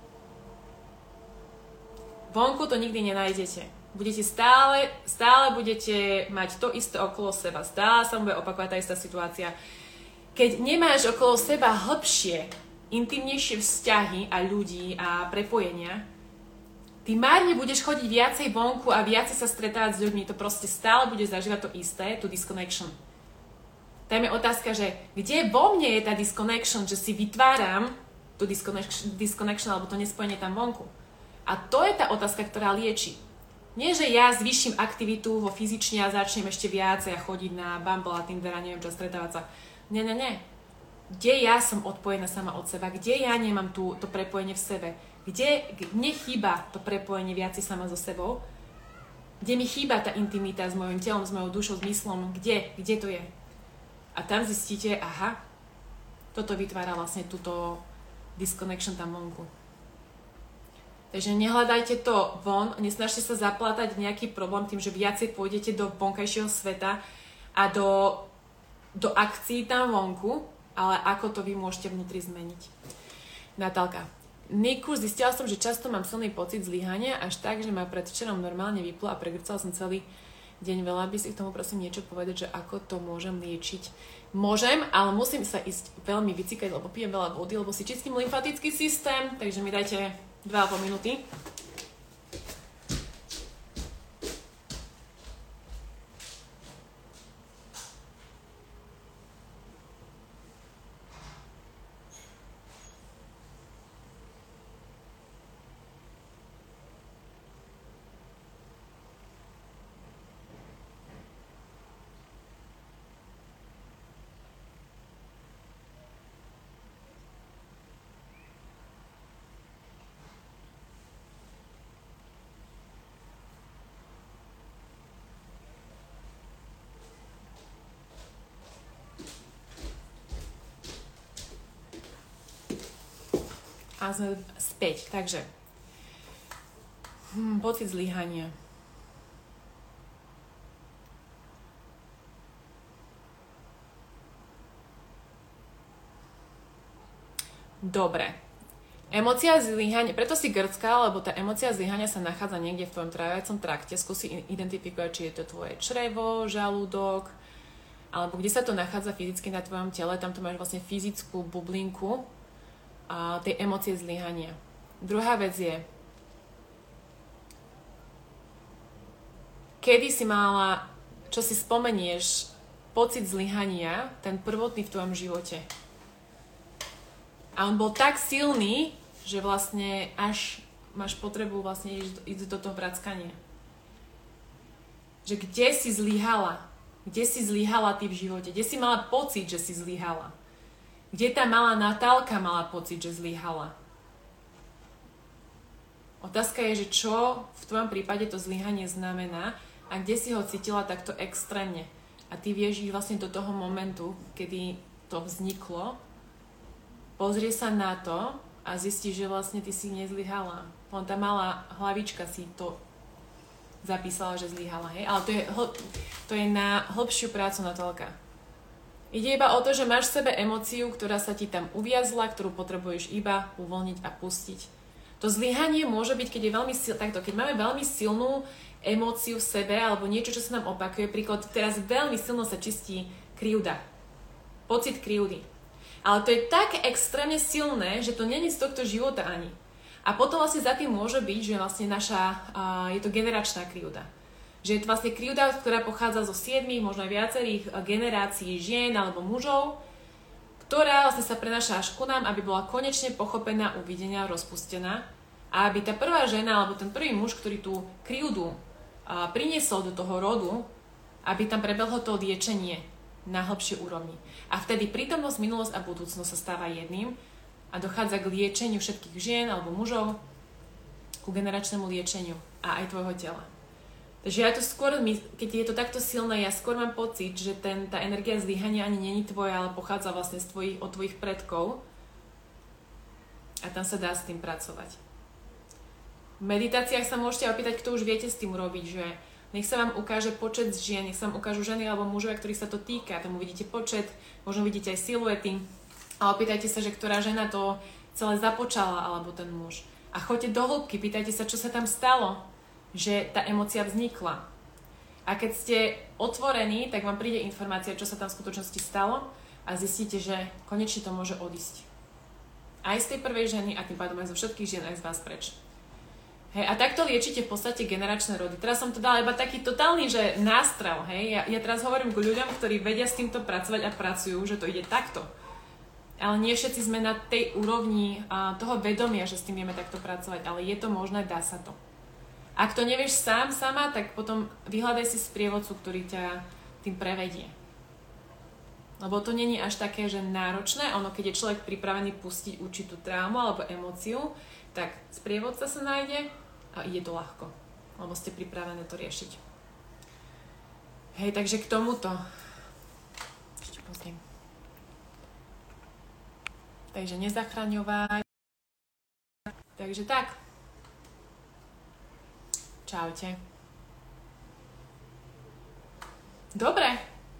Vonku to nikdy nenájdete. Budete stále budete mať to isté okolo seba. Stále sa bude opakovať tá istá situácia. Keď nemáš okolo seba hlbšie, intimnejšie vzťahy a ľudí a prepojenia, ty márne budeš chodiť viacej vonku a viacej sa stretávať s ľuďmi. To proste stále budeš zažívať to isté, tú disconnection. Tam je otázka, že kde vo mne je tá disconnection, že si vytváram tú disconnection alebo to nespojenie tam vonku. A to je tá otázka, ktorá lieči. Nie, že ja zvýšim aktivitu vo fyzične a začnem ešte viacej a chodiť na Bumble a Tinder a neviem čo, stretávať sa. Nie. Kde ja som odpojená sama od seba? Kde ja nemám to prepojenie v sebe? Kde nechýba to prepojenie viacej sama so sebou? Kde mi chýba tá intimita s mojím telom, s mojou dušou, s myslom? Kde to je? A tam zistíte, aha, toto vytvára vlastne túto disconnection tam vonku. Takže nehľadajte to von, nesnažte sa zaplátať nejaký problém tým, že viacej pôjdete do vonkajšieho sveta a do akcií tam vonku, ale ako to vy môžete vnútri zmeniť. Natálka. Niku, zistila som, že často mám silný pocit zlyhania, až tak, že ma predvčerom normálne vyplo a pregrcala som celý deň. Veľa by si k tomu prosím niečo povedať, že ako to môžem liečiť. Môžem, ale musím sa ísť veľmi vycikať, lebo pijem veľa vody, lebo si čistím lymfatický systém, takže mi dajte 2,5 minúty. A sme späť, takže pocit zlyhania. Dobre. Emócia zlyhania, preto si grcká, lebo tá emócia zlyhania sa nachádza niekde v tvojom tráviacom trakte. Skúsi identifikovať, či je to tvoje črevo, žalúdok, alebo kde sa to nachádza fyzicky na tvojom tele. Tam to máš vlastne fyzickú bublinku tej emócie zlyhania. Druhá vec je, kedy si mala, čo si spomenieš, pocit zlyhania, ten prvotný v tvojom živote. A on bol tak silný, že vlastne až máš potrebu vlastne ísť do toho vrackania. Že kde si zlyhala? Kde si zlyhala ty v živote? Kde si mala pocit, že si zlyhala? Kde tá malá Natálka mala pocit, že zlyhala? Otázka je, že čo v tvojom prípade to zlyhanie znamená a kde si ho cítila takto extrémne. A ty vieš ísť vlastne do toho momentu, kedy to vzniklo, pozrie sa na to a zistí, že vlastne ty si nezlyhala. Len tá malá hlavička si to zapísala, že zlyhala. Hej? Ale to je na hlbšiu prácu, Natálka. Ide iba o to, že máš v sebe emóciu, ktorá sa ti tam uviazla, ktorú potrebuješ iba uvoľniť a pustiť. To zlyhanie môže byť, keď je veľmi keď máme veľmi silnú emóciu v sebe alebo niečo, čo sa nám opakuje. Príklad, teraz veľmi silno sa čistí krivda. Pocit krivdy. Ale to je tak extrémne silné, že to není z tohto života ani. A potom vlastne za tým môže byť, že vlastne je to generačná krivda. Že je to vlastne krivda, ktorá pochádza zo 7, možno aj viacerých generácií žien alebo mužov, ktorá vlastne sa prenáša až ku nám, aby bola konečne pochopená, uvidená, rozpustená. A aby tá prvá žena alebo ten prvý muž, ktorý tú krivdu priniesol do toho rodu, aby tam prebehlo to liečenie na hlbšej úrovni. A vtedy prítomnosť, minulosť a budúcnosť sa stáva jedným a dochádza k liečeniu všetkých žien alebo mužov, ku generačnému liečeniu a aj tvojho tela. Takže ja to skôr, keď je to takto silné, ja skôr mám pocit, že tá energia zlyhania ani není tvoja, ale pochádza vlastne od tvojich predkov a tam sa dá s tým pracovať. V meditáciách sa môžete opýtať, kto už viete s tým robiť, že nech sa vám ukáže počet žien, nech sa vám ukážu ženy alebo mužovia, ktorých sa to týka. Tam uvidíte počet, možno vidíte aj siluety. A opýtajte sa, že ktorá žena to celé započala, alebo ten muž. A choďte do hĺbky, pýtajte sa, čo sa tam stalo, že tá emócia vznikla. A keď ste otvorení, tak vám príde informácia, čo sa tam v skutočnosti stalo a zistíte, že konečne to môže odísť. Aj z tej prvej ženy a tým pádom aj zo všetkých žien, aj z vás preč. Hej, a takto liečite v podstate generačné rody. Teraz som to dala iba taký totálny, že nástrel, hej. Ja teraz hovorím k ľuďom, ktorí vedia s týmto pracovať a pracujú, že to ide takto. Ale nie všetci sme na tej úrovni toho vedomia, že s tým vieme takto pracovať, ale je to možné, dá sa to. Ak to nevieš sama, tak potom vyhľadaj si sprievodcu, ktorý ťa tým prevedie. Lebo to není až také, že náročné, ono keď je človek pripravený pustiť určitú traumu alebo emóciu, tak sprievodca sa nájde a ide to ľahko, lebo ste pripravené to riešiť. Hej, takže k tomuto. Ešte pozriem. Takže nezachraňovať. Takže tak. Čaute. Dobre.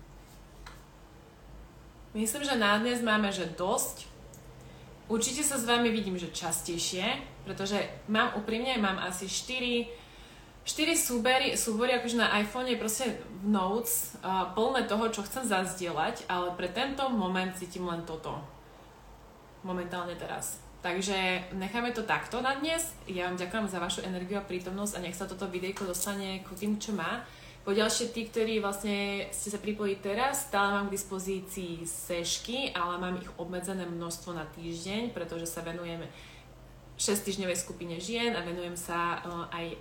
Myslím, že na dnes máme, že dosť. Určite sa s vami vidím, že častejšie, pretože mám asi 4 súbory akože na iPhone je proste v notes plné toho, čo chcem zazdieľať, ale pre tento moment cítim len toto. Momentálne teraz. Takže necháme to takto na dnes. Ja vám ďakujem za vašu energiu a prítomnosť a nech sa toto videjko dostane k tým, čo má. Poďalšie tí, ktorí vlastne ste sa pripojili teraz, stále mám k dispozícii sešky, ale mám ich obmedzené množstvo na týždeň, pretože sa venujeme 6-týždňovej skupine žien a venujem sa aj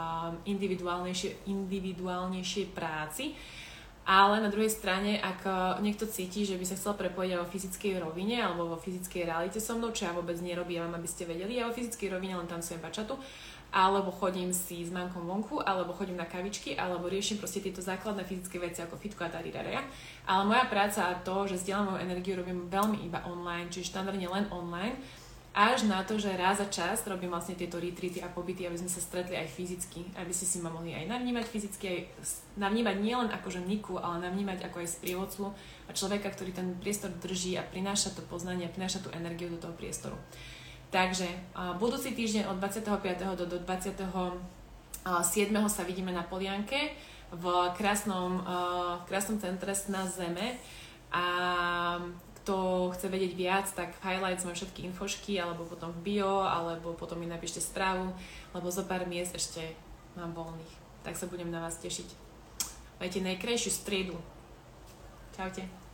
individuálnejšej práci. Ale na druhej strane, ak niekto cíti, že by sa chcel prepojiť aj vo fyzickej rovine alebo vo fyzickej realite so mnou, čo ja vôbec nerobím, aby ste vedeli, ja vo fyzickej rovine len tancujem bačatu, alebo chodím si s mankom vonku, alebo chodím na kavičky, alebo riešim proste tieto základné fyzické veci ako fitko a tarirarea. Ale moja práca a to, že zdieľam moju energiu, robím veľmi iba online, čiže štandardne len online, až na to, že raz za čas robím vlastne tieto retreaty a pobyty, aby sme sa stretli aj fyzicky, aby ste si ma mohli aj navnímať fyzicky, aj navnímať nielen ako ženiku, ale navnímať ako aj sprievodcu a človeka, ktorý ten priestor drží a prináša to poznanie, prináša tú energiu do toho priestoru. Takže budúci týždeň od 25. do 27. sa vidíme na Polianke v krásnom centre Sna Zeme a kto chce vedieť viac, tak v highlights mám všetky infošky alebo potom v bio, alebo potom mi napíšte správu, lebo zo pár miest ešte mám voľných. Tak sa budem na vás tešiť. Majte najkrajšiu striedu. Čaute.